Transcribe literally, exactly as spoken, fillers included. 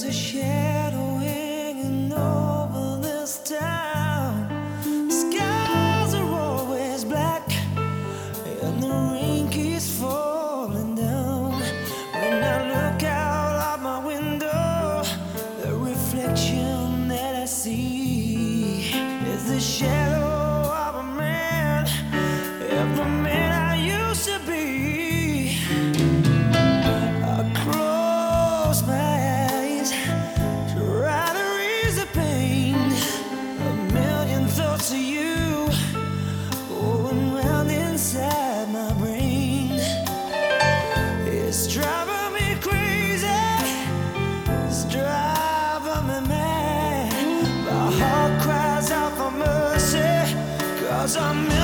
There's a shadow hanging over this town. Skies are always black, and the rain keeps falling down. When I look out of my window, the reflection that I see is the shadow of a man, of the man I used to be. I close my eyes, try to ease the pain. A million thoughts of you going round inside my brain. It's driving me crazy, it's driving me mad. My heart cries out for mercy, 'cause I'm